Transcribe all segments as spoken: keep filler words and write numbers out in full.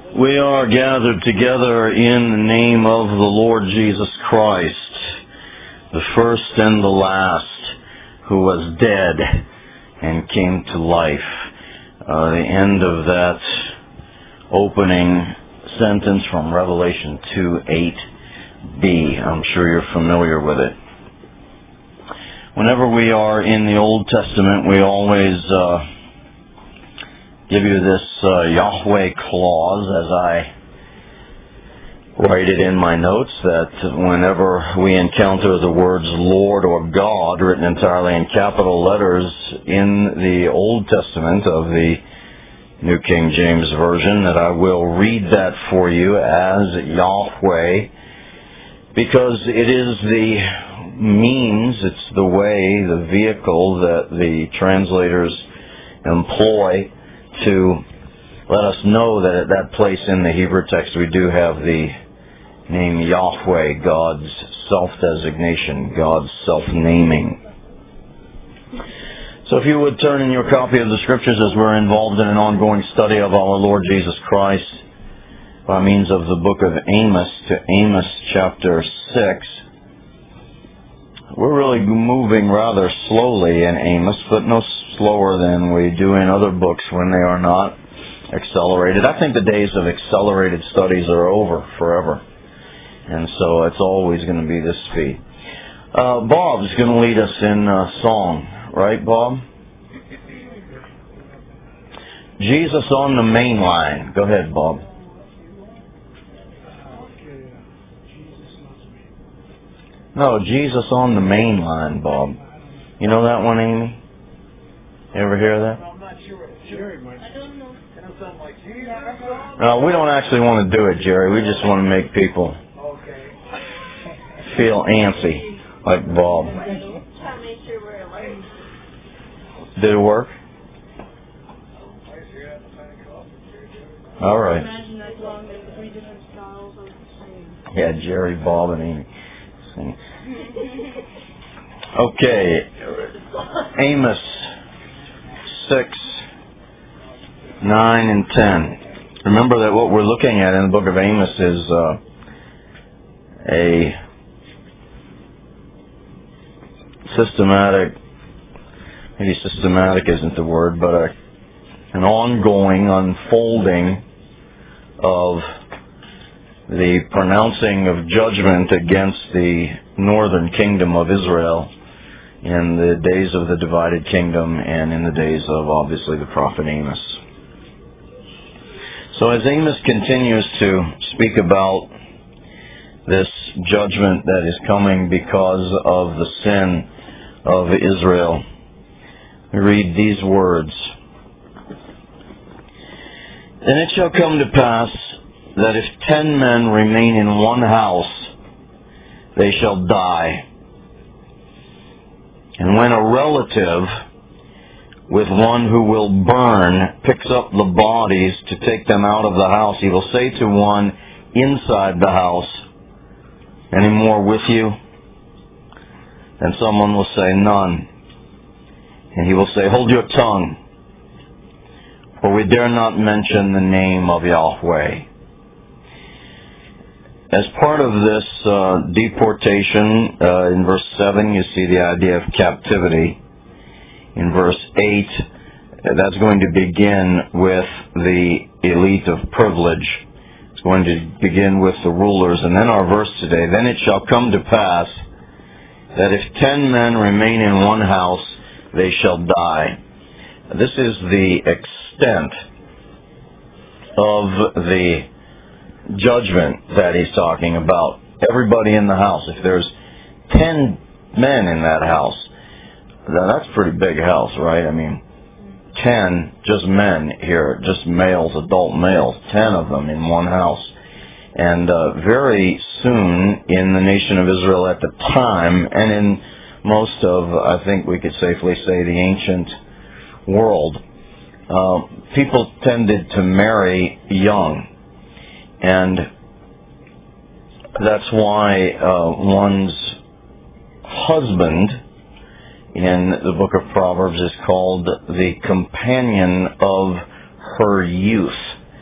We are gathered together in the name of the Lord Jesus Christ, the first and the last, who was dead and came to life. Uh, the end of that opening sentence from Revelation two eight b. I'm sure you're familiar with it. Whenever we are in the Old Testament, we always uh, give you this uh, Yahweh clause, as I write it in my notes, that whenever we encounter the words Lord or God written entirely in capital letters in the Old Testament of the New King James Version, that I will read that for you as Yahweh, because it is the means, it's the way, the vehicle that the translators employ to let us know that at that place in the Hebrew text we do have the name Yahweh, God's self-designation, God's self-naming. So if you would turn in your copy of the Scriptures, as we're involved in an ongoing study of our Lord Jesus Christ by means of the book of Amos, to Amos chapter six. We're really moving rather slowly in Amos, but no slower than we do in other books when they are not accelerated. I think the days of accelerated studies are over forever. And so it's always going to be this speed. Uh, Bob's going to lead us in uh, song. Right, Bob? Jesus on the main line. Go ahead, Bob. No, Jesus on the main line, Bob. You know that one, Amy? You ever hear that? I'm not sure. Jerry might. I don't know. Something like Jesus. No, we don't actually want to do it, Jerry. We just want to make people feel antsy, like Bob. Did it work? All right. Yeah, Jerry, Bob, and Amy. Okay, Amos six, nine, and ten. Remember that what we're looking at in the book of Amos is uh, a systematic, maybe systematic isn't the word, but a, an ongoing unfolding of the pronouncing of judgment against the northern kingdom of Israel in the days of the divided kingdom and in the days of, obviously, the prophet Amos. So as Amos continues to speak about this judgment that is coming because of the sin of Israel, we read these words. And it shall come to pass that if ten men remain in one house, they shall die. And when a relative with one who will burn picks up the bodies to take them out of the house, he will say to one inside the house, any more with you? And someone will say, none. And he will say, hold your tongue, for we dare not mention the name of Yahweh. As part of this uh, deportation, uh, in verse seven, you see the idea of captivity. In verse eight, that's going to begin with the elite of privilege. It's going to begin with the rulers. And then our verse today, then it shall come to pass that if ten men remain in one house, they shall die. This is the extent of the judgment that he's talking about. Everybody in the house. If there's ten men in that house, that's a pretty big house, right? I mean, ten just men here, just males, adult males, ten of them in one house. And uh, very soon in the nation of Israel at the time, and in most of, I think we could safely say, the ancient world, uh, people tended to marry young. And that's why uh, one's husband in the book of Proverbs is called the companion of her youth.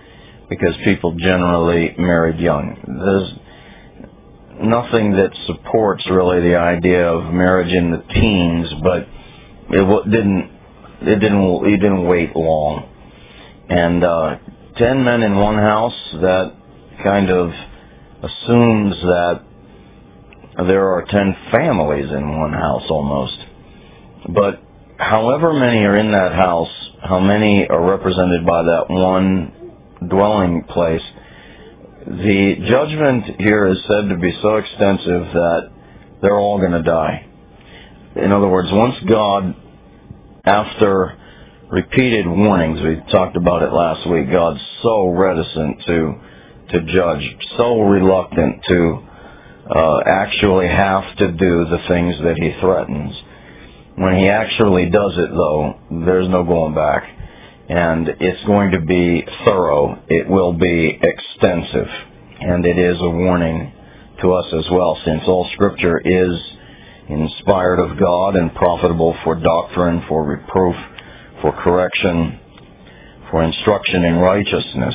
because people generally married young. There's nothing that supports really the idea of marriage in the teens, but it w- didn't it didn't it didn't wait long. And uh, ten men in one house, that kind of assumes that there are ten families in one house almost. But however many are in that house, how many are represented by that one dwelling place, the judgment here is said to be so extensive that they're all going to die. In other words, once God, after repeated warnings, we talked about it last week, God's so reticent to to judge, so reluctant to uh, actually have to do the things that he threatens. When he actually does it, though, there's no going back. And it's going to be thorough. It will be extensive. And it is a warning to us as well, since all Scripture is inspired of God and profitable for doctrine, for reproof, for correction, for instruction in righteousness.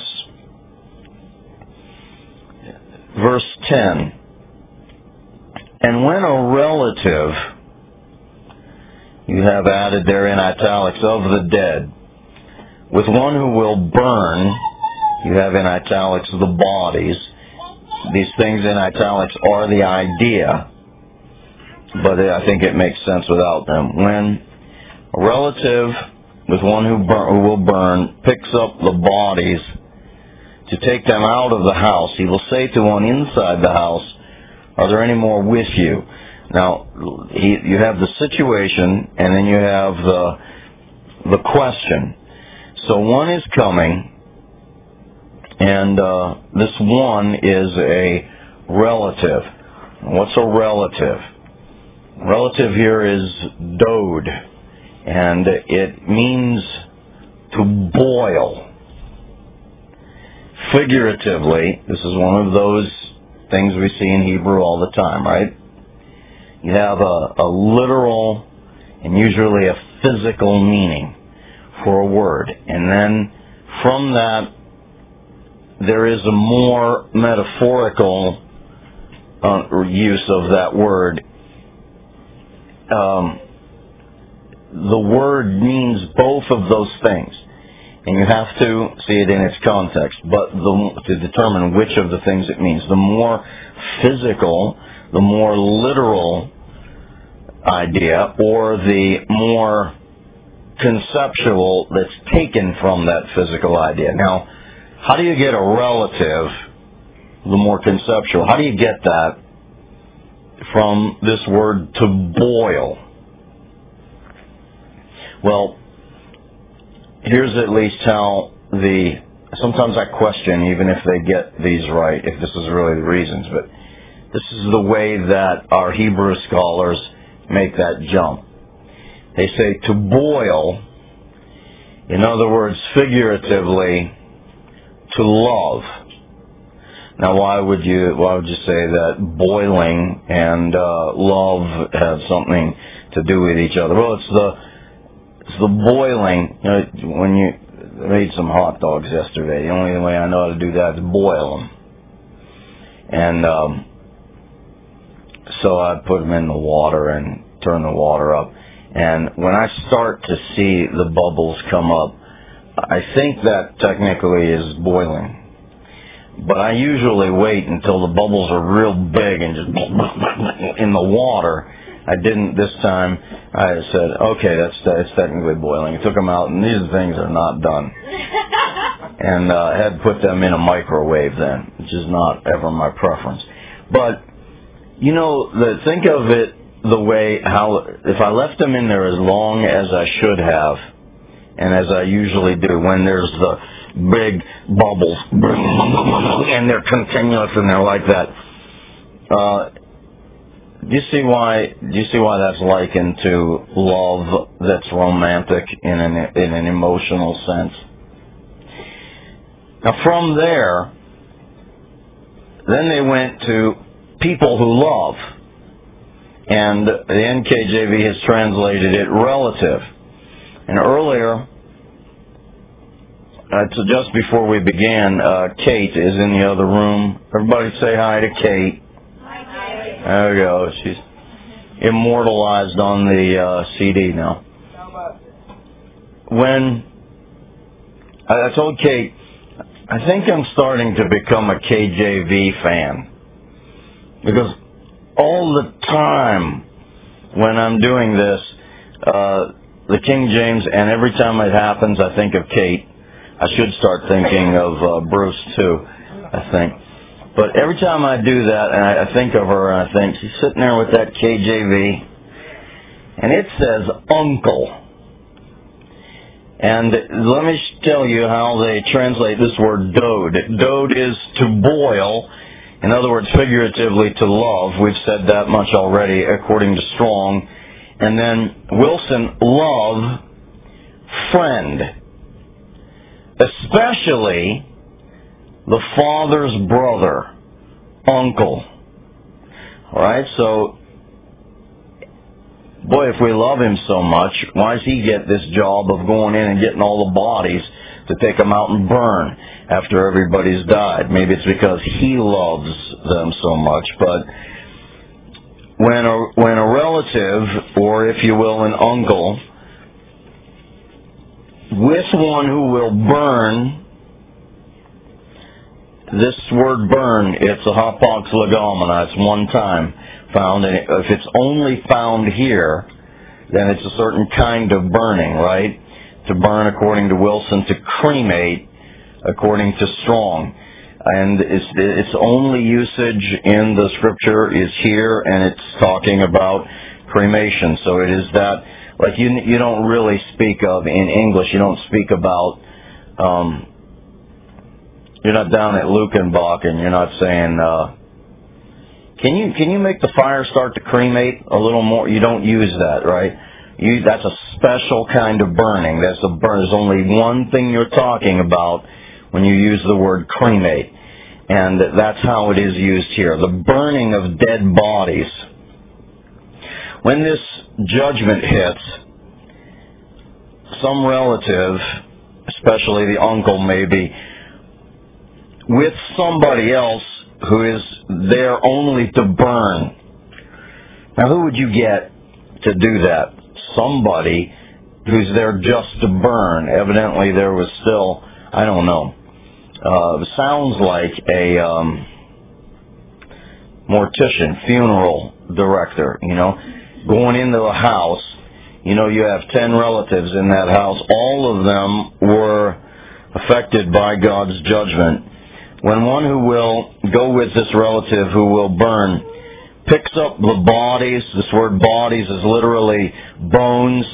Verse ten. And when a relative, you have added there in italics, of the dead, with one who will burn, you have in italics the bodies. These things in italics are the idea, but I think it makes sense without them. When a relative with one who, burn, who will burn picks up the bodies to take them out of the house, he will say to one inside the house, are there any more with you? Now, he, you have the situation, and then you have the the question. So one is coming, and uh, this one is a relative. What's a relative? Relative here is dode, and it means to boil. Figuratively, this is one of those things we see in Hebrew all the time, right? You have a, a literal and usually a physical meaning for a word. And then from that, there is a more metaphorical uh, use of that word. Um, the word means both of those things. And you have to see it in its context, but the, to determine which of the things it means. The more physical, the more literal idea, or the more conceptual that's taken from that physical idea. Now, how do you get a relative, the more conceptual? How do you get that from this word to boil? Well, here's at least how the, sometimes I question even if they get these right, if this is really the reasons, but this is the way that our Hebrew scholars make that jump. They say to boil, in other words, figuratively, to love. Now, why would you why would you say that boiling and uh, love have something to do with each other? Well, it's the it's the boiling. You know, when you I made some hot dogs yesterday, the only way I know how to do that is boil them. And um, so I put them in the water and turn the water up. And when I start to see the bubbles come up, I think that technically is boiling. But I usually wait until the bubbles are real big and just in the water. I didn't this time. I said, okay, that's it's technically boiling. I took them out, and these things are not done. And uh, I had put them in a microwave then, which is not ever my preference. But, you know, the, think of it the way how, if I left them in there as long as I should have, and as I usually do, when there's the big bubbles, and they're continuous and they're like that, uh, do you see why, do you see why that's likened to love that's romantic in an, in an emotional sense? Now from there, then they went to people who love. And the N K J V has translated it relative. And earlier, uh, to just before we began, uh, Kate is in the other room. Everybody say hi to Kate. Hi, Kate. There we go. She's immortalized on the uh, C D now. When I, I told Kate, I think I'm starting to become a K J V fan. Because all the time when I'm doing this, uh, the King James, and every time it happens, I think of Kate. I should start thinking of uh, Bruce, too, I think. But every time I do that, and I, I think of her, and I think, she's sitting there with that K J V, and it says uncle. And let me tell you how they translate this word dode. Dode is to boil. In other words, figuratively, to love. We've said that much already, according to Strong. And then Wilson, love, friend. Especially the father's brother, uncle. All right, so, boy, if we love him so much, why does he get this job of going in and getting all the bodies to take them out and burn after everybody's died? Maybe it's because he loves them so much, but when a, when a relative, or if you will, an uncle, with one who will burn, this word burn, it's a hapax legomena, it's one time found, and if it's only found here, then it's a certain kind of burning, right? To burn, according to Wilson, to cremate, according to Strong. And it's, its only usage in the Scripture is here, and it's talking about cremation. So it is that, like you you don't really speak of, in English, you don't speak about, um, you're not down at Lukenbach and you're not saying, uh, can you can you make the fire start to cremate a little more? You don't use that, right? You, that's a special kind of burning. That's a burn. There's only one thing you're talking about when you use the word cremate. And that's how it is used here. The burning of dead bodies. When this judgment hits, some relative, especially the uncle maybe, with somebody else who is there only to burn. Now, who would you get to do that? Somebody who's there just to burn. Evidently there was still, I don't know, uh, sounds like a um, mortician, funeral director, you know, going into a house. You know, you have ten relatives in that house. All of them were affected by God's judgment. When one who will go with this relative who will burn picks up the bodies, this word bodies is literally bones,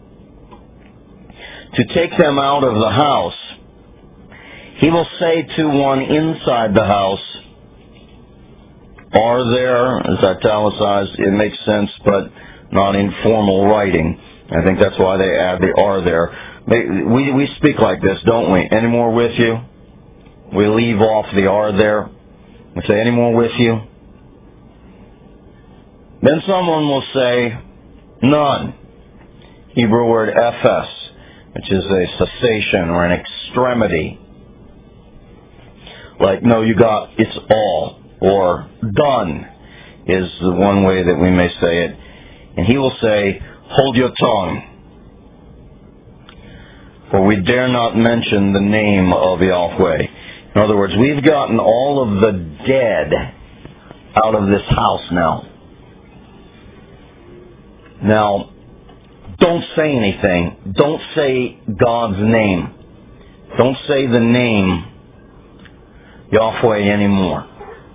to take them out of the house, he will say to one inside the house, are there, it's italicized, it makes sense, but not in formal writing. I think that's why they add the are there. We, we speak like this, don't we? Any more with you? We leave off the are there. We say, any more with you? Then someone will say, none. Hebrew word ephes, which is a cessation or an extremity. Like, no, you got, it's all. Or done is the one way that we may say it. And he will say, hold your tongue. For we dare not mention the name of Yahweh. In other words, we've gotten all of the dead out of this house now. Now, don't say anything. Don't say God's name. Don't say the name Yahweh anymore.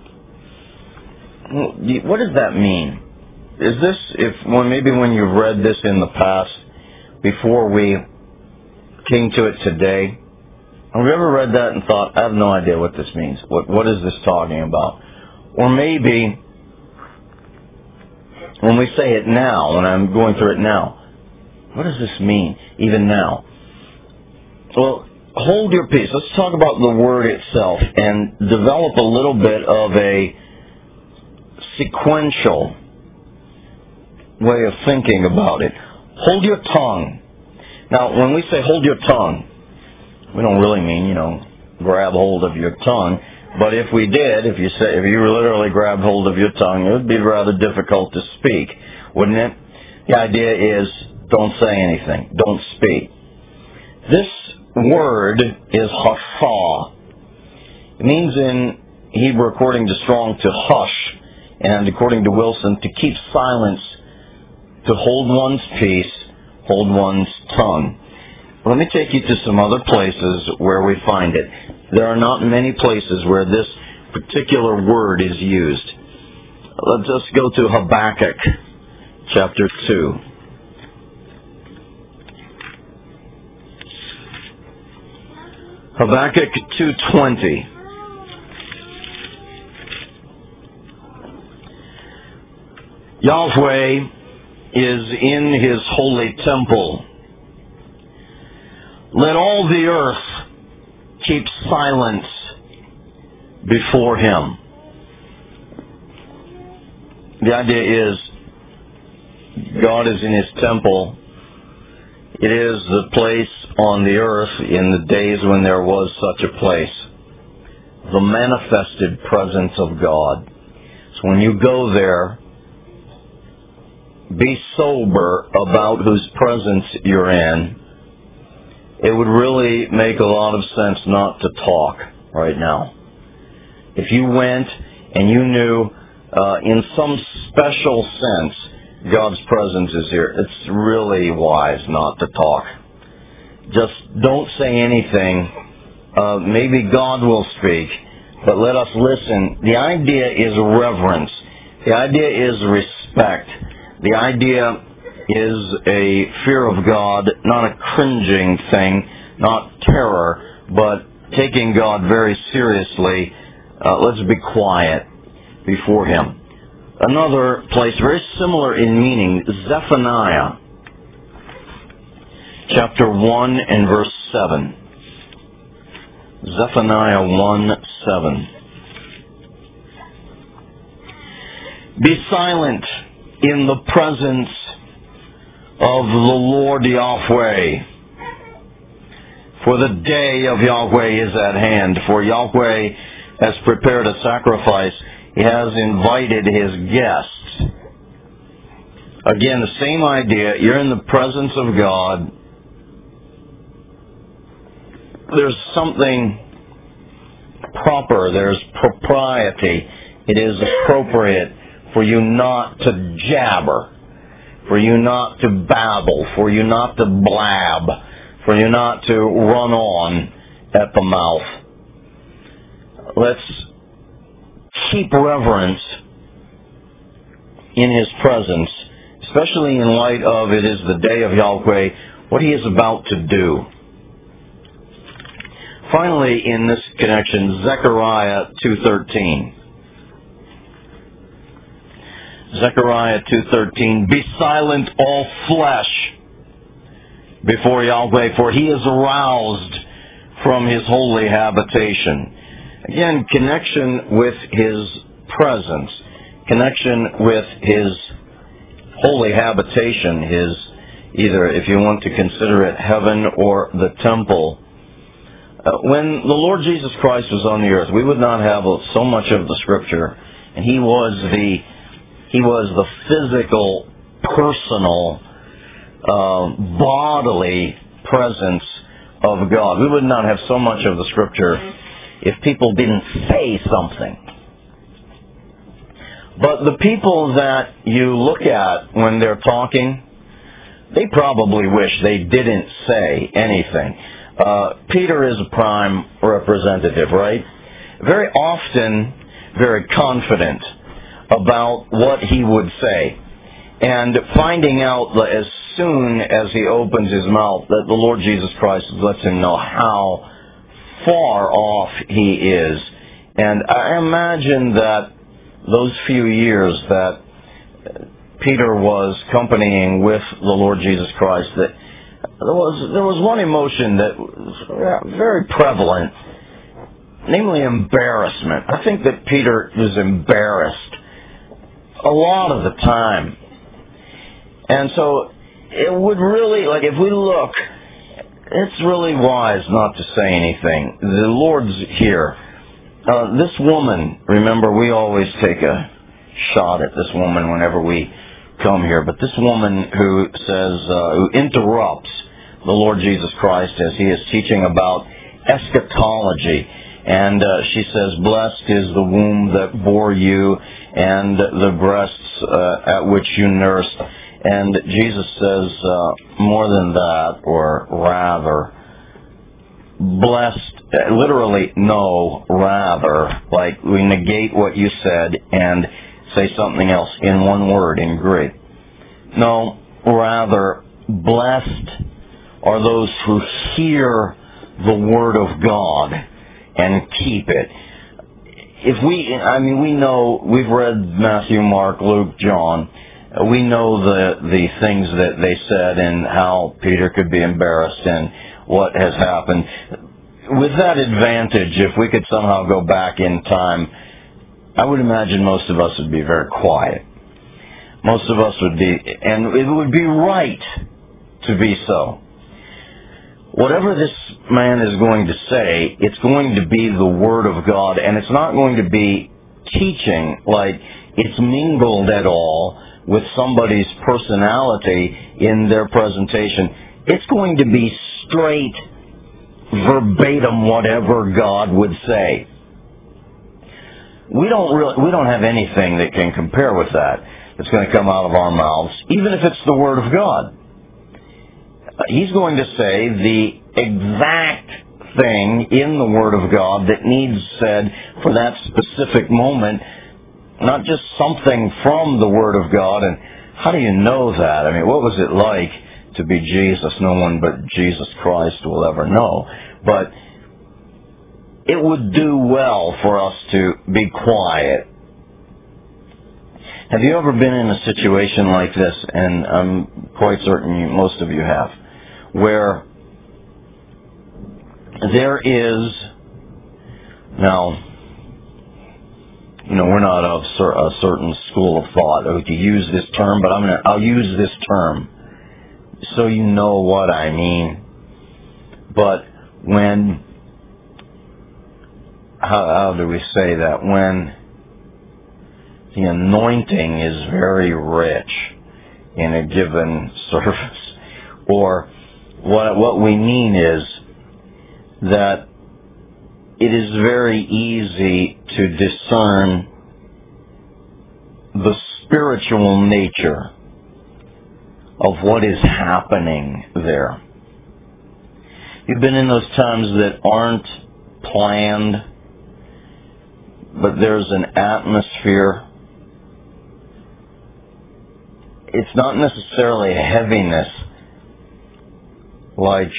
What does that mean? Is this, if well, maybe when you've read this in the past, before we came to it today, have you ever read that and thought, I have no idea what this means. What What is this talking about? Or maybe, when we say it now, when I'm going through it now, what does this mean, even now? Well, hold your peace. Let's talk about the word itself and develop a little bit of a sequential way of thinking about it. Hold your tongue. Now, when we say hold your tongue, We don't really mean, you know, grab hold of your tongue. But if we did, if you say, if you literally grabbed hold of your tongue, it would be rather difficult to speak, wouldn't it? The idea is, don't say anything. Don't speak. This word is hasa. It means in Hebrew, according to Strong, to hush, and according to Wilson, to keep silence, to hold one's peace, hold one's tongue. Let me take you to some other places where we find it. There are not many places where this particular word is used. Let's just go to Habakkuk chapter two. Habakkuk two twenty. Yahweh is in his holy temple. Let all the earth keep silence before him. The idea is God is in his temple. It is the place on the earth in the days when there was such a place. The manifested presence of God. So when you go there, be sober about whose presence you're in. It would really make a lot of sense not to talk right now. If you went and you knew uh, in some special sense God's presence is here, it's really wise not to talk. Just don't say anything. Uh, maybe God will speak, but let us listen. The idea is reverence. The idea is respect. The idea is a fear of God, not a cringing thing, not terror, but taking God very seriously. Uh, let's be quiet before him. Another place very similar in meaning, Zephaniah chapter one and verse seven. Zephaniah one seven. Be silent in the presence of the Lord Yahweh, for the day of Yahweh is at hand. For Yahweh has prepared a sacrifice. He has invited his guests. Again, the same idea. You're in the presence of God. There's something proper. There's propriety. It is appropriate for you not to jabber, for you not to babble, for you not to blab, for you not to run on at the mouth. Let's keep reverence in his presence, especially in light of it is the day of Yahweh, what he is about to do. Finally, in this connection, Zechariah two thirteen. Zechariah two thirteen, be silent all flesh before Yahweh, for he is aroused from his holy habitation. Again, connection with his presence, connection with his holy habitation, his, either if you want to consider it heaven or the temple. Uh, when the Lord Jesus Christ was on the earth, we would not have so much of the Scripture, and he was the He was the physical, personal, uh, bodily presence of God. We would not have so much of the Scripture if people didn't say something. But the people that you look at when they're talking, they probably wish they didn't say anything. Uh, Peter is a prime representative, right? Very often, very confident about what he would say, and finding out that as soon as he opens his mouth that the Lord Jesus Christ lets him know how far off he is. And I imagine that those few years that Peter was companying with the Lord Jesus Christ, that there was there was one emotion that was very prevalent, namely embarrassment. I think that Peter was embarrassed a lot of the time. And so it would really, like if we look it's really wise not to say anything. The Lord's here. Uh, this woman, remember, we always take a shot at this woman whenever we come here, but this woman who says, uh, who interrupts the Lord Jesus Christ as he is teaching about eschatology, and uh, she says, blessed is the womb that bore you and the breasts uh, at which you nursed. And Jesus says uh, more than that, or rather, blessed, literally, no, rather, like we negate what you said and say something else in one word in Greek. No, rather, blessed are those who hear the word of God and keep it. If we, I mean, we know, we've read Matthew, Mark, Luke, John. We know the the things that they said and how Peter could be embarrassed and what has happened. With that advantage, if we could somehow go back in time, I would imagine most of us would be very quiet. Most of us would be, and it would be right to be so. Whatever this man is going to say, it's going to be the Word of God, and it's not going to be teaching like it's mingled at all with somebody's personality in their presentation. It's going to be straight, verbatim, whatever God would say. We don't really, we don't have anything that can compare with that. It's going to come out of our mouths, even if it's the Word of God. He's going to say the exact thing in the Word of God that needs said for that specific moment, not just something from the Word of God. And how do you know that? I mean, what was it like to be Jesus? No one but Jesus Christ will ever know. But it would do well for us to be quiet. Have you ever been in a situation like this? And I'm quite certain you, most of you have, where there is, now, you know, we're not of a certain school of thought oh, to use this term, but I'm gonna, I'll use this term so you know what I mean. But when, how, how do we say that? When the anointing is very rich in a given service, or what what we mean is that it is very easy to discern the spiritual nature of what is happening there. You've been in those times that aren't planned, but there's an atmosphere. It's not necessarily a heaviness, like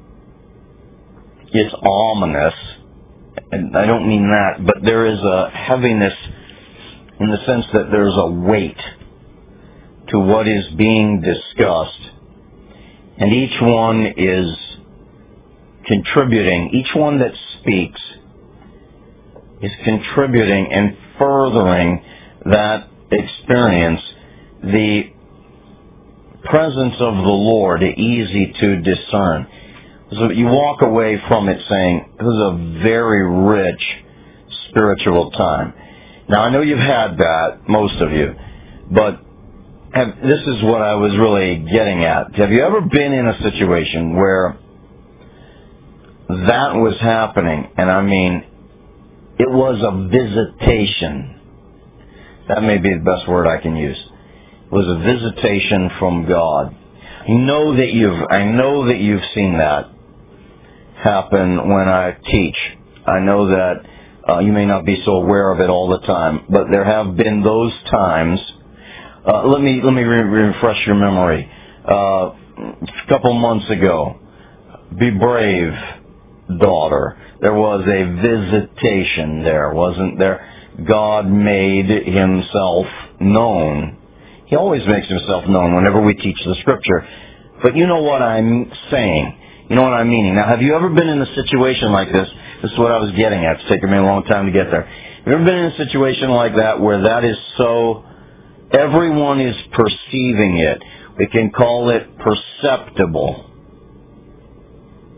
it's ominous, and I don't mean that, but there is a heaviness in the sense that there's a weight to what is being discussed, and each one is contributing, each one that speaks is contributing and furthering that experience. The presence of the Lord is easy to discern. So you walk away from it saying, this is a very rich spiritual time. Now, I know you've had that, most of you, but have, this is what I was really getting at. Have you ever been in a situation where that was happening, and I mean, it was a visitation? That may be the best word I can use. It was a visitation from God. I know that you've, I know that you've seen that happen when I teach. I know that uh, you may not be so aware of it all the time, but there have been those times. Uh, let me let me re- refresh your memory. Uh, a couple months ago, Be Brave, daughter. There was a visitation there, wasn't there? God made himself known. He always makes himself known whenever we teach the Scripture. But you know what I'm saying. You know what I'm meaning. Now, have you ever been in a situation like this? This is what I was getting at. It's taken me a long time to get there. Have you ever been in a situation like that where that is so, everyone is perceiving it? We can call it perceptible.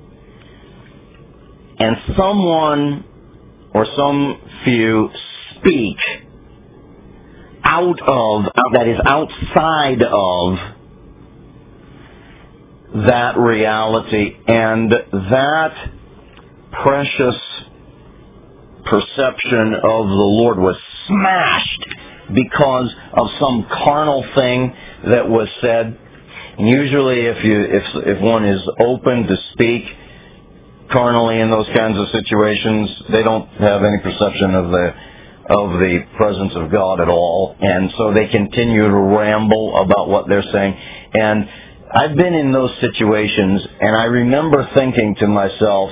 and someone or some few speak out of, that is outside of that reality, and that precious perception of the Lord was smashed because of some carnal thing that was said. And usually if you if if one is open to speak carnally in those kinds of situations, they don't have any perception of the of the presence of God at all, and so they continue to ramble about what they're saying. And I've been in those situations, and I remember thinking to myself,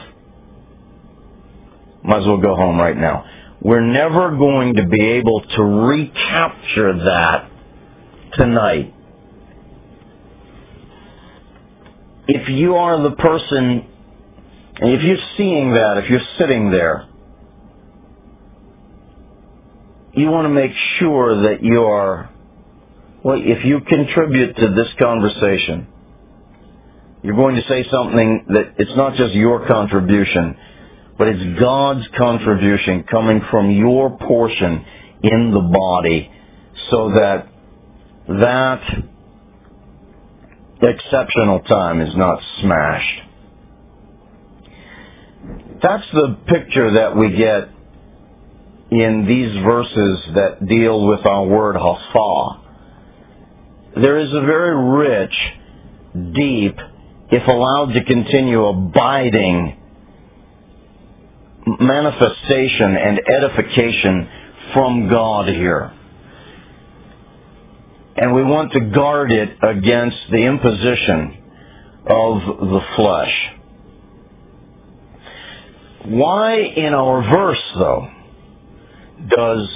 might as well go home right now. We're never going to be able to recapture that tonight. If you are the person, and if you're seeing that, if you're sitting there, you want to make sure that you are, well, if you contribute to this conversation, you're going to say something that it's not just your contribution, but it's God's contribution coming from your portion in the body, so that that exceptional time is not smashed. That's the picture that we get in these verses that deal with our word hafah. There is a very rich, deep, if allowed to continue, abiding manifestation and edification from God here. And we want to guard it against the imposition of the flesh. Why in our verse, though, does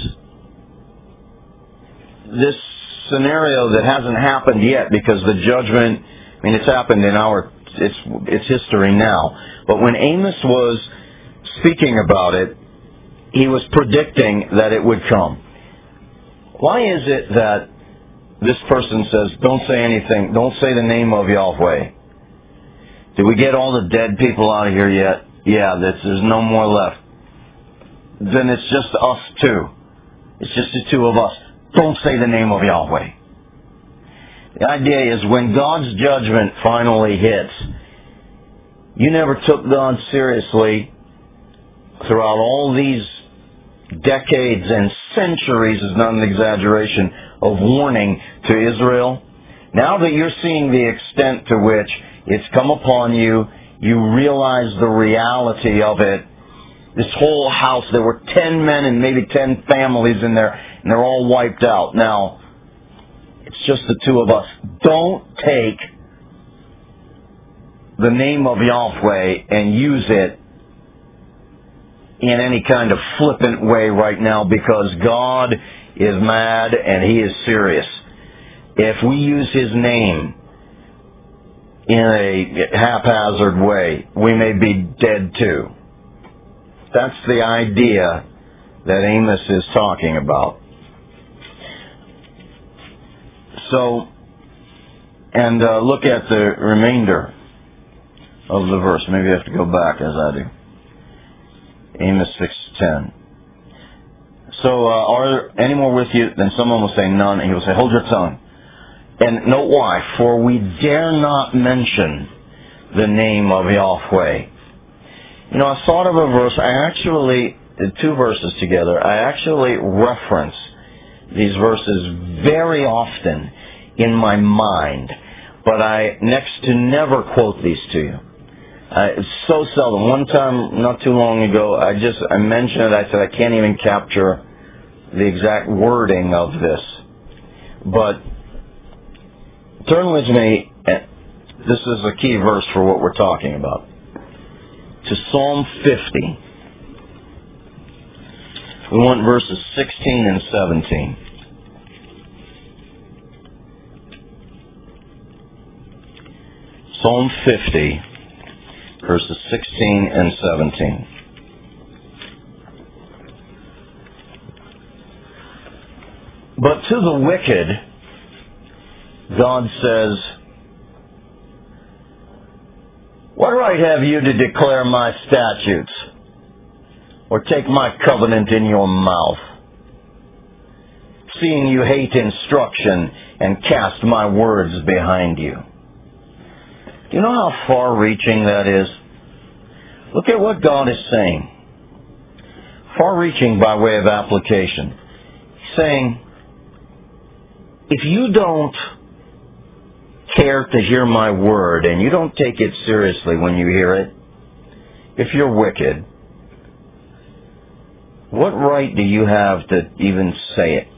this scenario that hasn't happened yet, because the judgment, I mean, it's happened in our, it's, it's history now, but when Amos was speaking about it, he was predicting that it would come. Why is it that this person says, don't say anything, don't say the name of Yahweh? Did we get all the dead people out of here yet? Yeah, that's, there's no more left. Then it's just us two. It's just the two of us. Don't say the name of Yahweh. The idea is when God's judgment finally hits, you never took God seriously throughout all these decades and centuries, is not an exaggeration, of warning to Israel. Now that you're seeing the extent to which it's come upon you, you realize the reality of it. This whole house, there were ten men and maybe ten families in there, and they're all wiped out. Now, it's just the two of us. Don't take the name of Yahweh and use it in any kind of flippant way right now, because God is mad and He is serious. If we use His name in a haphazard way, we may be dead too. That's the idea that Amos is talking about. So, and uh, look at the remainder of the verse. Maybe I have to go back as I do. Amos six ten. So, uh, are there any more with you? Then someone will say none, and he will say, hold your tongue. And note why. For we dare not mention the name of Yahweh. You know, I thought of a verse, I actually, two verses together, I actually reference these verses very often in my mind, but I next to never quote these to you. Uh, it's so seldom. One time, not too long ago, I just, I mentioned it, I said I can't even capture the exact wording of this. But turn with me, this is a key verse for what we're talking about, to Psalm fifty. We want verses sixteen and seventeen. Psalm fifty, verses sixteen and seventeen. But to the wicked, God says, What right have you to declare my statutes or take my covenant in your mouth, seeing you hate instruction and cast my words behind you? Do you know how far-reaching that is? Look at what God is saying. Far-reaching by way of application. He's saying, if you don't care to hear my word and you don't take it seriously when you hear it, if you're wicked, what right do you have to even say it?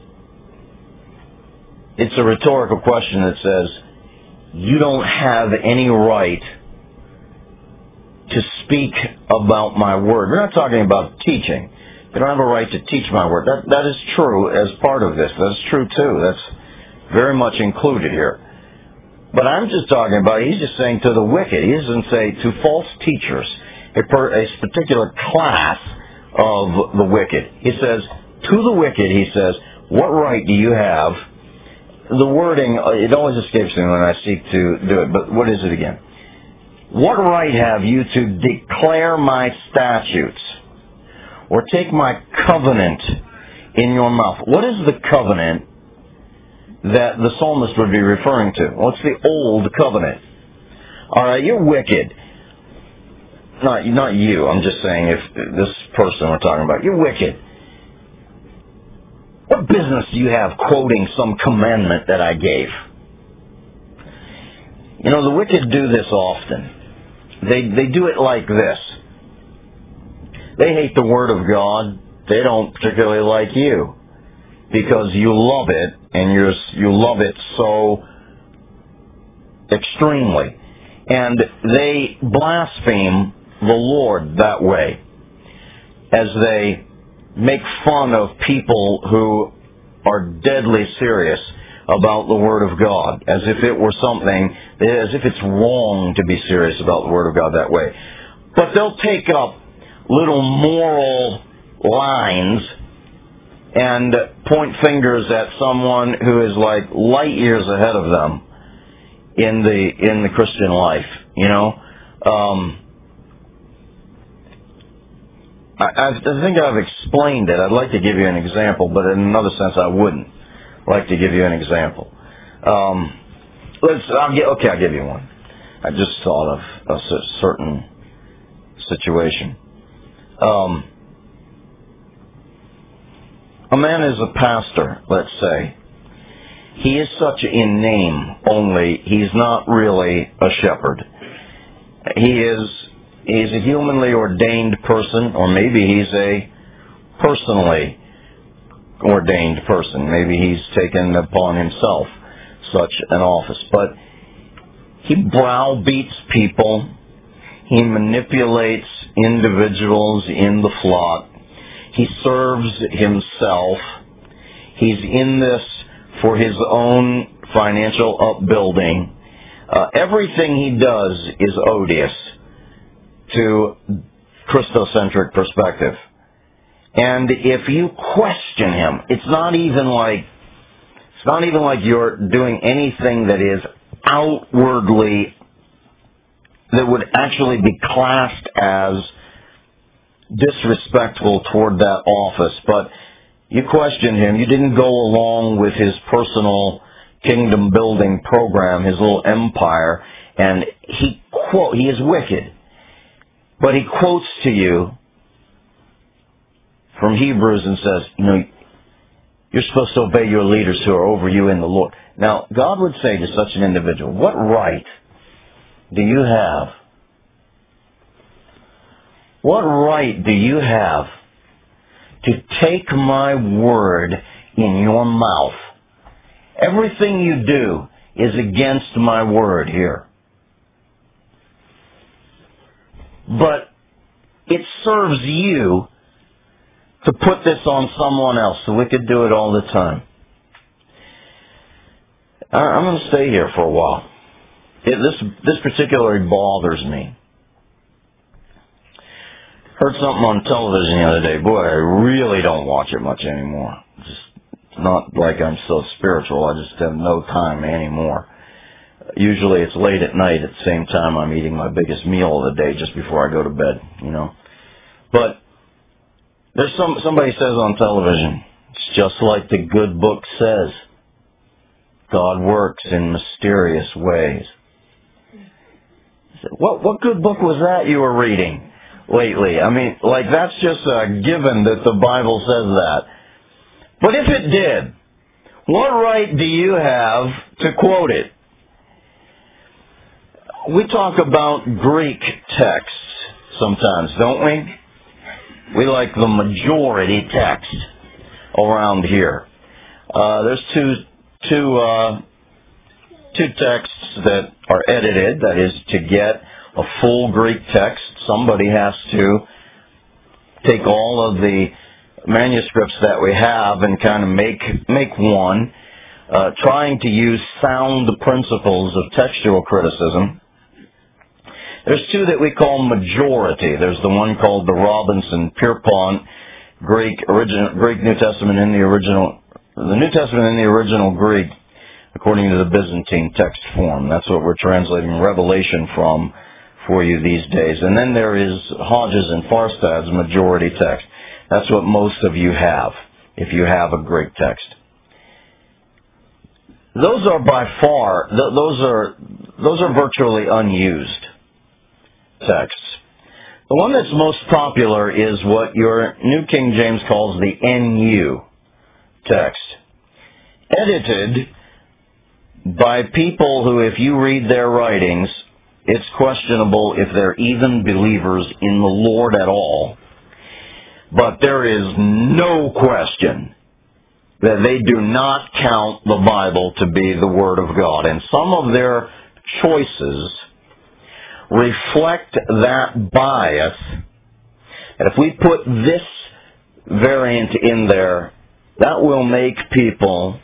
It's a rhetorical question that says, you don't have any right to speak about my word. We're not talking about teaching. You don't have a right to teach my word. That, that is true as part of this. That's true too. That's very much included here. But I'm just talking about, he's just saying to the wicked. He doesn't say to false teachers, a, per, a particular class of the wicked. He says, to the wicked, he says, what right do you have? The wording, it always escapes me when I seek to do it, but what is it again? What right have you to declare my statutes or take my covenant in your mouth? What is the covenant that the psalmist would be referring to? Well, it's the old covenant. All right, you're wicked. Not, not you. I'm just saying if this person we're talking about, you're wicked. What business do you have quoting some commandment that I gave? You know, the wicked do this often. They they do it like this. They hate the Word of God. They don't particularly like you because you love it, and you're, you love it so extremely. And they blaspheme the Lord that way as they make fun of people who are deadly serious about the Word of God, as if it were something, as if it's wrong to be serious about the Word of God that way. But they'll take up little moral lines and point fingers at someone who is like light years ahead of them in the in the Christian life, you know. Um, I, I think I've explained it. I'd like to give you an example, but in another sense I wouldn't like to give you an example. Um, let's. I'll get, okay, I'll give you one. I just thought of a certain situation. Um, a man is a pastor, let's say. He is such in name only. He's not really a shepherd. He is he's a humanly ordained person, or maybe he's a personally ordained person. Maybe he's taken upon himself such an office. But he browbeats people. He manipulates individuals in the flock. He serves himself. He's in this for his own financial upbuilding. Uh, everything he does is odious to Christocentric perspective. And if you question him, it's not even like it's not even like you're doing anything that is outwardly that would actually be classed as disrespectful toward that office. But you question him. You didn't go along with his personal kingdom building program, his little empire, and he quote he is wicked. But he quotes to you from Hebrews and says, you know, you're supposed to obey your leaders who are over you in the Lord. Now, God would say to such an individual, what right do you have? What right do you have to take my word in your mouth? Everything you do is against my word here. But it serves you to put this on someone else. The wicked do it all the time. I'm going to stay here for a while. It, this this particularly bothers me. Heard something on television the other day. Boy, I really don't watch it much anymore. Just not like I'm so spiritual. I just have no time anymore. Usually it's late at night at the same time I'm eating my biggest meal of the day just before I go to bed, you know. But there's some somebody says on television, it's just like the good book says. God works in mysterious ways. What what good book was that you were reading lately? I mean, like that's just a given that the Bible says that. But if it did, what right do you have to quote it? We talk about Greek texts sometimes, don't we? We like the majority text around here. Uh, there's two two uh, two texts that are edited. That is, to get a full Greek text, somebody has to take all of the manuscripts that we have and kind of make make one, uh, trying to use sound principles of textual criticism. There's two that we call majority. There's the one called the Robinson-Pierpont Greek original Greek New Testament in the original the New Testament in the original Greek, according to the Byzantine text form. That's what we're translating Revelation from for you these days. And then there is Hodges and Farstad's majority text. That's what most of you have, if you have a Greek text. Those are by far, th- those are those are virtually unused texts. The one that's most popular is what your New King James calls the N U text, edited by people who, if you read their writings, it's questionable if they're even believers in the Lord at all. But there is no question that they do not count the Bible to be the Word of God. And some of their choices reflect that bias. And if we put this variant in there, that will make people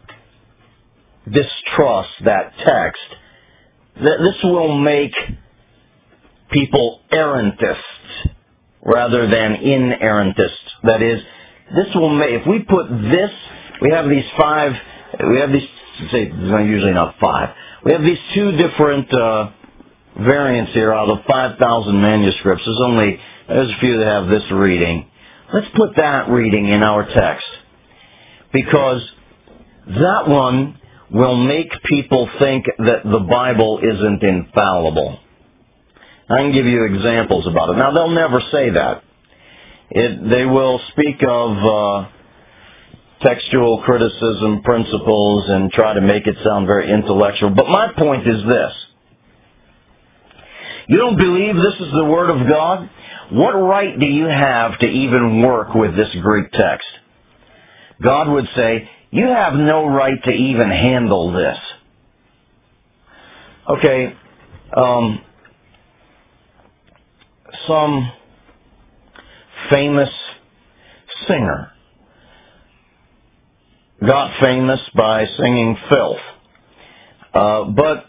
distrust that text. This will make people errantists rather than inerrantists. That is, this will make, if we put this, we have these five, we have these, say, usually not five, we have these two different uh, variants here out of five thousand manuscripts. There's only, there's a few that have this reading. Let's put that reading in our text, because that one will make people think that the Bible isn't infallible. I can give you examples about it. Now, they'll never say that. It, they will speak of uh, textual criticism principles and try to make it sound very intellectual. But my point is this. You don't believe this is the Word of God? What right do you have to even work with this Greek text? God would say, you have no right to even handle this. Okay, um, some famous singer got famous by singing filth. Uh, but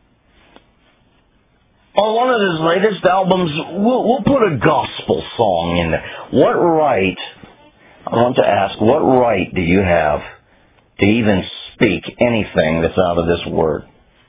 on one of his latest albums, we'll, we'll put a gospel song in there. What right, I want to ask, what right do you have to even speak anything that's out of this word?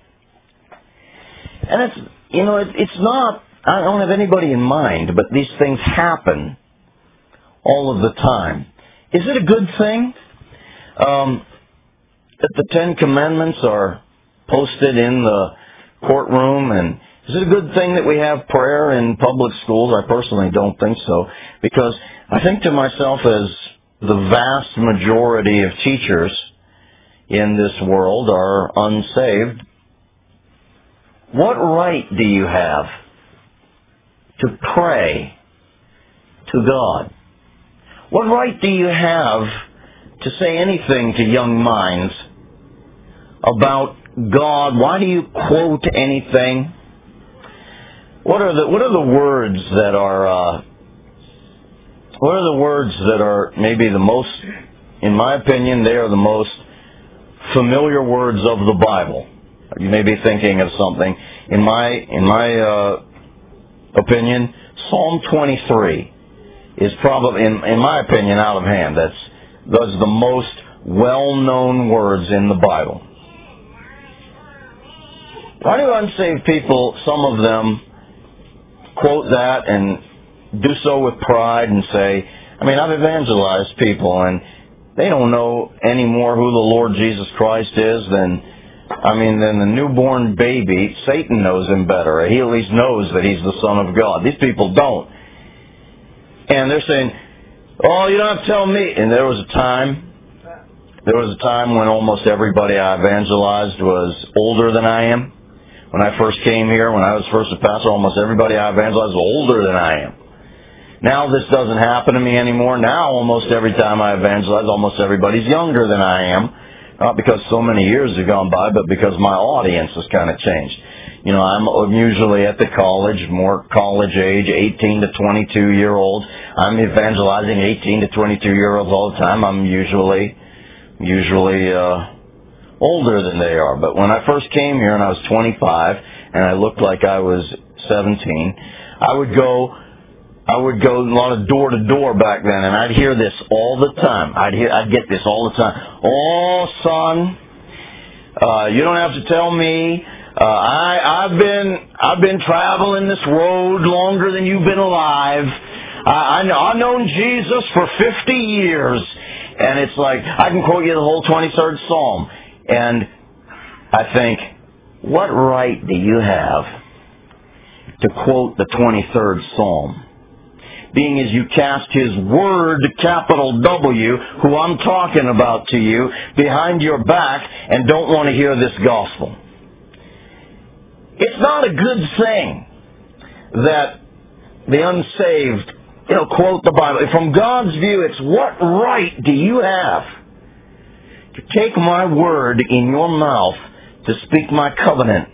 And it's, you know, it, it's not, I don't have anybody in mind, but these things happen all of the time. Is it a good thing um, that the Ten Commandments are posted in the courtroom? And is it a good thing that we have prayer in public schools? I personally don't think so, because I think to myself, as the vast majority of teachers in this world are unsaved, what right do you have to pray to God? What right do you have to say anything to young minds about God? Why do you quote anything? What are the what are the words that are uh, what are the words that are maybe the most, in my opinion, they are the most familiar words of the Bible? You may be thinking of something. In my in my uh, opinion, Psalm twenty-three is probably, in, in my opinion, out of hand. That's those are the most well-known words in the Bible. Why do unsaved people, some of them, quote that and do so with pride and say, I mean, I've evangelized people and they don't know any more who the Lord Jesus Christ is than, I mean, than the newborn baby. Satan knows him better. He at least knows that he's the Son of God. These people don't. And they're saying, oh, you don't have to tell me. And there was a time, there was a time when almost everybody I evangelized was older than I am. When I first came here, when I was first a pastor, almost everybody I evangelized was older than I am. Now this doesn't happen to me anymore. Now almost every time I evangelize, almost everybody's younger than I am. Not because so many years have gone by, but because my audience has kind of changed. You know, I'm usually at the college, more college age, eighteen to twenty-two year olds. I'm evangelizing eighteen to twenty-two year olds all the time. I'm usually, usually, uh, older than they are. But when I first came here and I was twenty-five and I looked like I was seventeen, I would go I would go a lot of door to door back then, and I'd hear this all the time. I'd hear, I'd get this all the time. Oh, son, uh, you don't have to tell me. Uh, I, I've been, I've been traveling this road longer than you've been alive. I, I know, I've known Jesus for fifty years, and it's like I can quote you the whole twenty-third Psalm, and I think, what right do you have to quote the twenty-third Psalm? Being as you cast His Word, capital W, who I'm talking about to you, behind your back and don't want to hear this gospel. It's not a good thing that the unsaved, you know, quote the Bible. From God's view, it's what right do you have to take my word in your mouth to speak my covenant?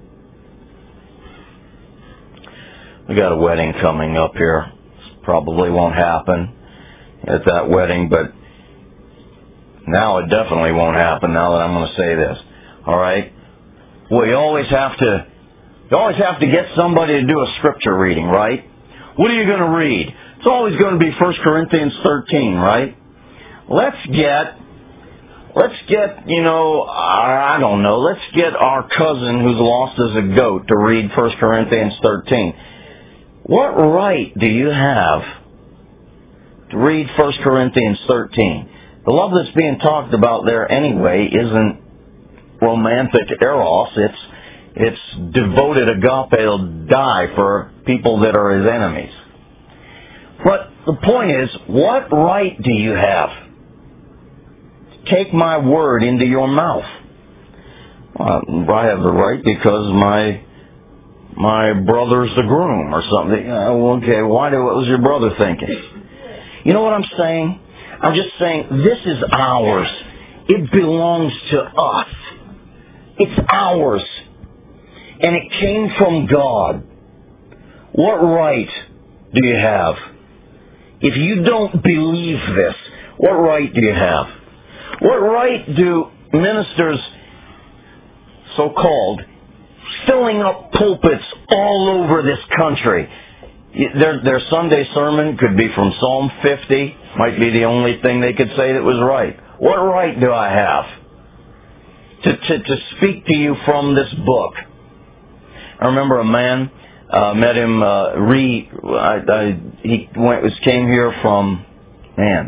We got a wedding coming up here. Probably won't happen at that wedding, but now it definitely won't happen now that I'm going to say this. All right? Well, you always have to, you always have to get somebody to do a scripture reading, right? What are you going to read? It's always going to be First Corinthians thirteen, right? Let's get, let's get, you know, I don't know, let's get our cousin who's lost as a goat to read First Corinthians thirteen. What right do you have to read First Corinthians thirteen? The love that's being talked about there anyway isn't romantic eros. It's it's devoted agape will die for people that are his enemies. But the point is, what right do you have to take my word into your mouth? Well, I have the right because my My brother's the groom or something. Oh, okay, why do, what was your brother thinking? You know what I'm saying? I'm just saying this is ours. It belongs to us. It's ours. And it came from God. What right do you have? If you don't believe this, what right do you have? What right do ministers, so-called, filling up pulpits all over this country? Their, their Sunday sermon could be from Psalm fifty. Might be the only thing they could say that was right. What right do I have to, to, to speak to you from this book? I remember a man, uh, met him, uh, re, I, I, he went, was, came here from, man,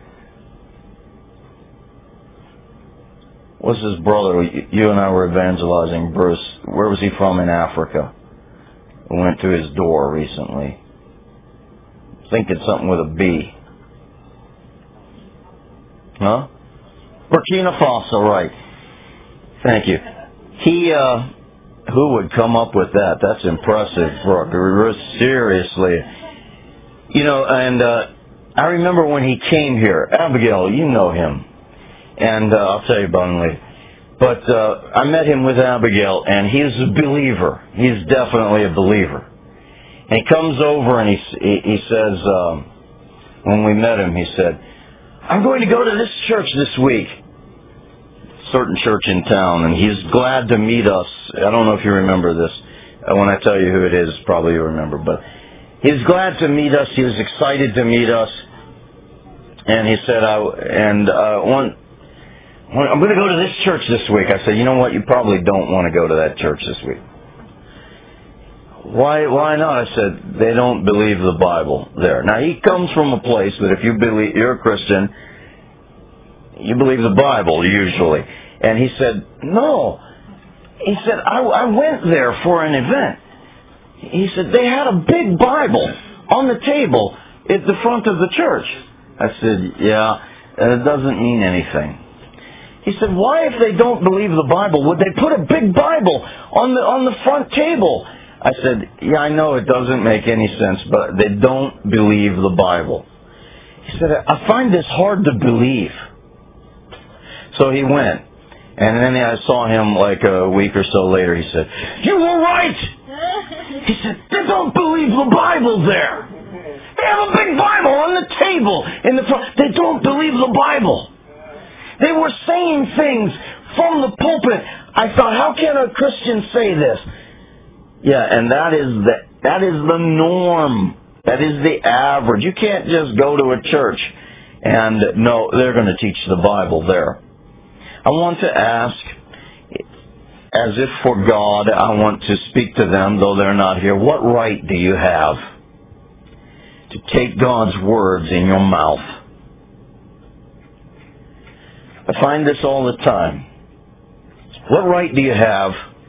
what's his brother? You and I were evangelizing, Bruce. Where was he from in Africa? We went to his door recently. Thinking something with a B. Huh? Burkina Faso, right. Thank you. He, uh, who would come up with that? That's impressive, Brooke. Seriously. You know, and, uh, I remember when he came here. Abigail, you know him. And uh, I'll tell you about him later. But uh, I met him with Abigail, and he's a believer. He's definitely a believer. And he comes over and he he, he says, um, when we met him, he said, I'm going to go to this church this week. Certain church in town, and he's glad to meet us. I don't know if you remember this. When I tell you who it is, probably you remember. But he's glad to meet us. He was excited to meet us. And he said, I, and uh, one... I'm going to go to this church this week. I said, you know what? You probably don't want to go to that church this week. Why, why not? I said, they don't believe the Bible there. Now, he comes from a place that if you believe, you're a Christian, you believe the Bible, usually. And he said, no. He said, I, I went there for an event. He said, they had a big Bible on the table at the front of the church. I said, yeah, and it doesn't mean anything. He said, why, if they don't believe the Bible, would they put a big Bible on the on the front table? I said, yeah, I know it doesn't make any sense, but they don't believe the Bible. He said, I find this hard to believe. So he went. And then I saw him like a week or so later. He said, you were right! He said, they don't believe the Bible there. They have a big Bible on the table in the front. They don't believe the Bible. They were saying things from the pulpit. I thought, how can a Christian say this? Yeah, and that is the, that is the norm. That is the average. You can't just go to a church and no, they're going to teach the Bible there. I want to ask, as if for God, I want to speak to them, though they're not here. What right do you have to take God's words in your mouth? I find this all the time. What right do you have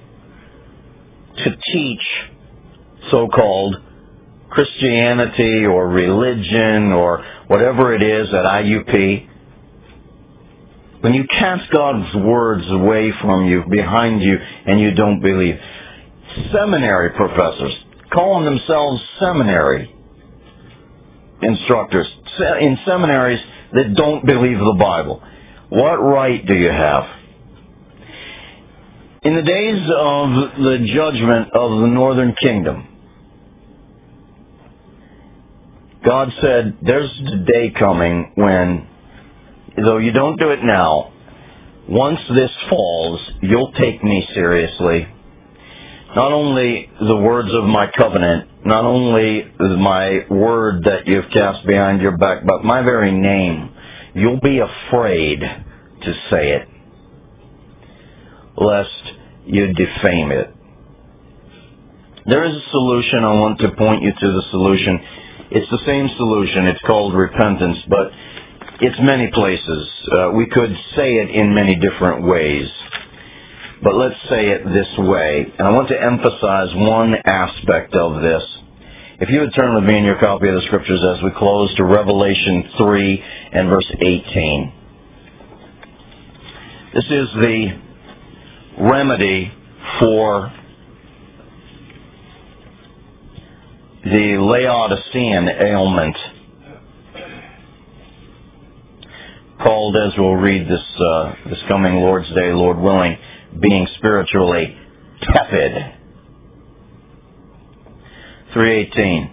to teach so-called Christianity or religion or whatever it is at I U P? When you cast God's words away from you, behind you, and you don't believe. Seminary professors, calling themselves seminary instructors, in seminaries that don't believe the Bible. What right do you have? In the days of the judgment of the northern kingdom, God said, there's a day coming when, though you don't do it now, once this falls, you'll take me seriously. Not only the words of my covenant, not only my word that you've cast behind your back, but my very name. You'll be afraid to say it, lest you defame it. There is a solution. I want to point you to the solution. It's the same solution. It's called repentance, but it's many places. Uh, we could say it in many different ways. But let's say it this way. And I want to emphasize one aspect of this. If you would turn with me in your copy of the Scriptures as we close to Revelation three and verse eighteen. This is the remedy for the Laodicean ailment, called, as we'll read this uh, this coming Lord's Day, Lord willing, being spiritually tepid. three eighteen.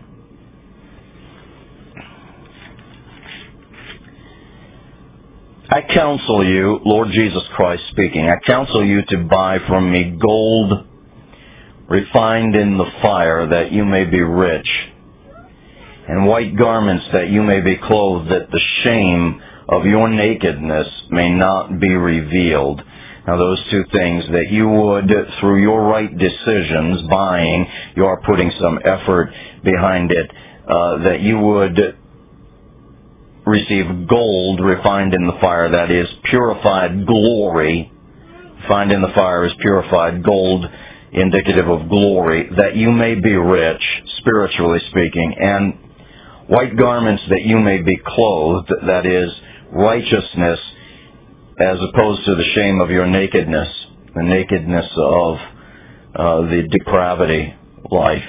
I counsel you, Lord Jesus Christ speaking, I counsel you to buy from me gold refined in the fire, that you may be rich, and white garments, that you may be clothed, that the shame of your nakedness may not be revealed. Now those two things, that you would, through your right decisions, buying, you are putting some effort behind it, uh, that you would receive gold refined in the fire, that is purified glory. Refined in the fire is purified gold, indicative of glory, that you may be rich, spiritually speaking, and white garments, that you may be clothed, that is righteousness, as opposed to the shame of your nakedness, the nakedness of uh, the depravity life.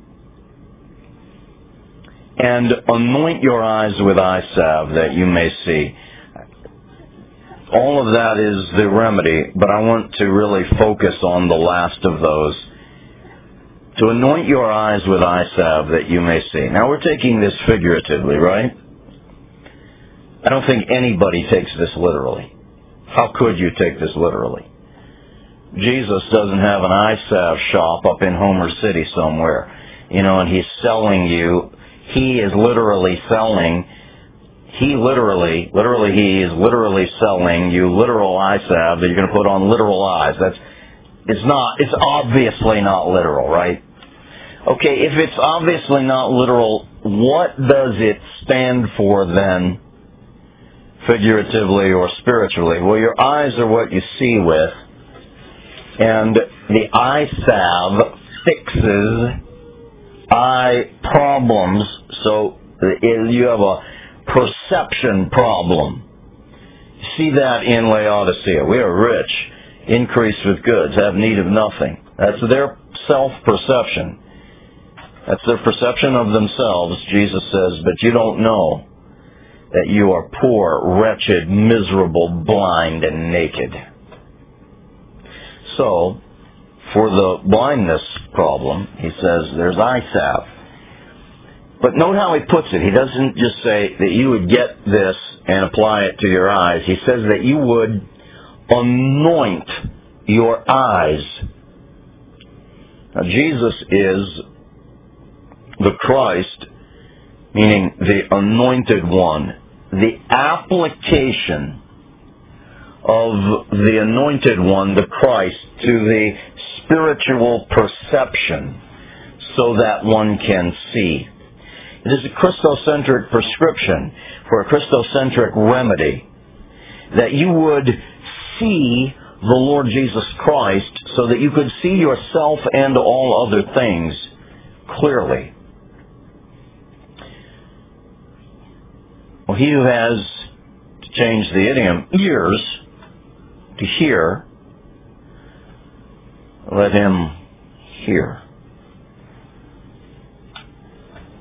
And anoint your eyes with eye salve, that you may see. All of that is the remedy, but I want to really focus on the last of those. To anoint your eyes with eye salve, that you may see. Now we're taking this figuratively, right? I don't think anybody takes this literally. How could you take this literally? Jesus doesn't have an eye salve shop up in Homer City somewhere, you know, and he's selling you. He is literally selling he literally, literally he is literally selling you literal eye salve that you're going to put on literal eyes. That's, it's not, it's obviously not literal, right? Okay, if it's obviously not literal, what does it stand for then, figuratively or spiritually? Well, your eyes are what you see with, and the eye salve fixes eye problems, so you have a perception problem. You see that in Laodicea. We are rich, increased with goods, have need of nothing. That's their self-perception. That's their perception of themselves. Jesus says, but you don't know that you are poor, wretched, miserable, blind, and naked. So, for the blindness problem, he says there's eye salve. But note how he puts it. He doesn't just say that you would get this and apply it to your eyes. He says that you would anoint your eyes. Now, Jesus is the Christ, meaning the anointed one. The application of the anointed one, the Christ, to the spiritual perception so that one can see. It is a Christocentric prescription for a Christocentric remedy that you would see the Lord Jesus Christ so that you could see yourself and all other things clearly. Well, he who has, to change the idiom, ears to hear, let him hear.